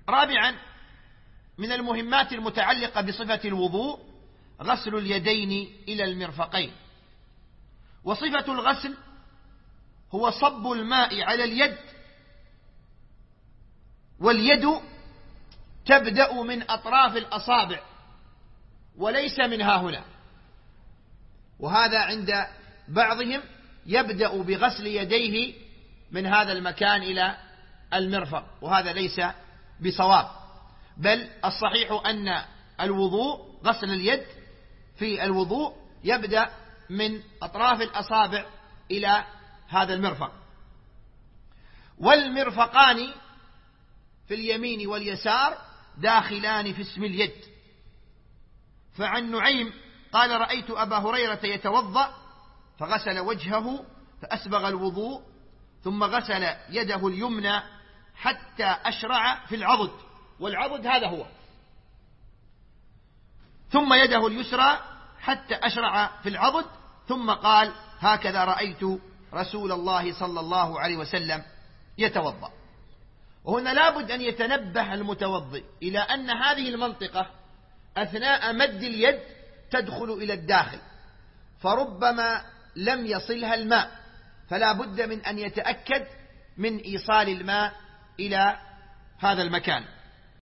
رابعا من المهمات المتعلقة بصفة الوضوء غسل اليدين إلى المرفقين. وصفة الغسل هو صب الماء على اليد، واليد تبدأ من أطراف الأصابع وليس من ها هنا، وهذا عند بعضهم يبدأ بغسل يديه من هذا المكان إلى المرفق، وهذا ليس بصواب، بل الصحيح أن الوضوء غسل اليد في الوضوء يبدأ من أطراف الأصابع إلى هذا المرفق. والمرفقان في اليمين واليسار داخلان في اسم اليد. فعن نعيم قال: رأيت أبا هريرة يتوضأ فغسل وجهه فأسبغ الوضوء، ثم غسل يده اليمنى حتى أشرع في العضد، والعضد هذا هو، ثم يده اليسرى حتى أشرع في العضد، ثم قال: هكذا رأيت رسول الله صلى الله عليه وسلم يتوضأ. وهنا لابد أن يتنبه المتوضئ إلى أن هذه المنطقة أثناء مد اليد تدخل إلى الداخل، فربما لم يصلها الماء، فلا بد من أن يتأكد من إيصال الماء إلى هذا المكان.